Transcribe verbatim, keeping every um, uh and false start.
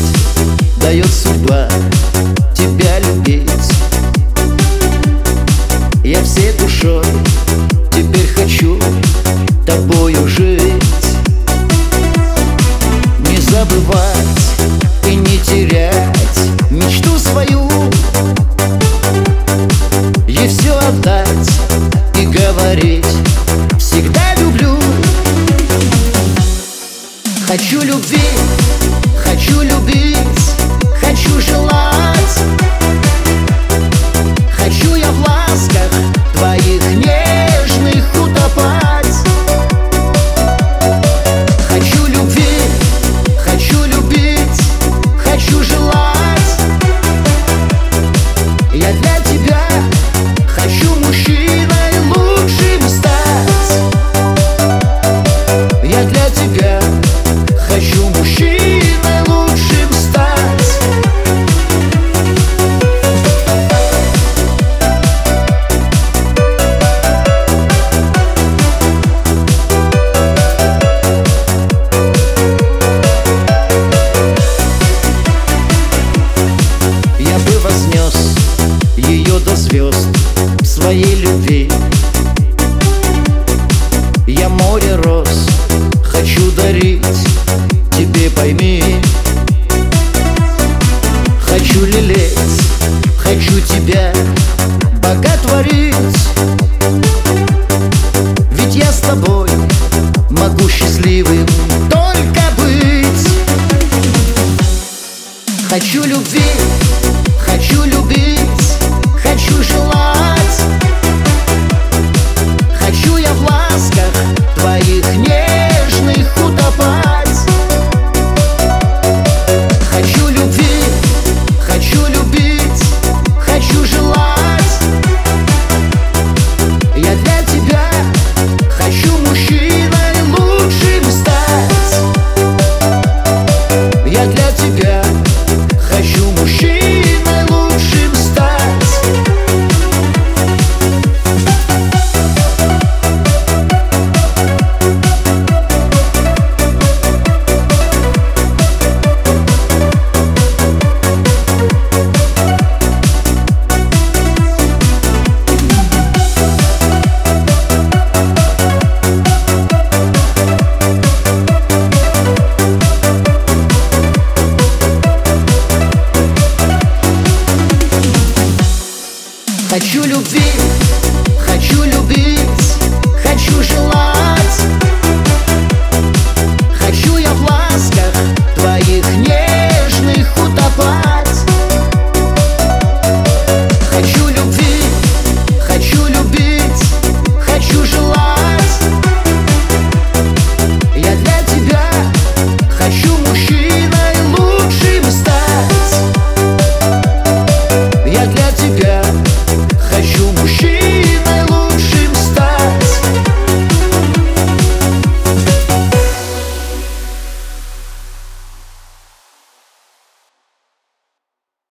дает судьба тебя любить. Я всей душой теперь хочу тобою жить. Не забывать и не терять мечту свою, ей все отдать и говорить: всегда люблю. Хочу любви, хочу любить, хочу желать. Хочу я в ласках твоих нежных утопать. Хочу любви, хочу любить, хочу желать. Я для тебя хочу мужчиной лучшим стать. Я для тебя хочу мужчиной лучшим стать. Я бы вознес ее до звезд в своей любви. Я море роз хочу дарить тебе, пойми. Хочу лелеять, хочу тебя боготворить. Ведь я с тобой могу счастливым только быть. Хочу любви, хочу любить, хочу желать. Хочу я в ласках твоих нежных утопать. Хочу любви, хочу любить, хочу желать. Я для тебя хочу мужчиной лучшим стать. Я для тебя хочу мужчиной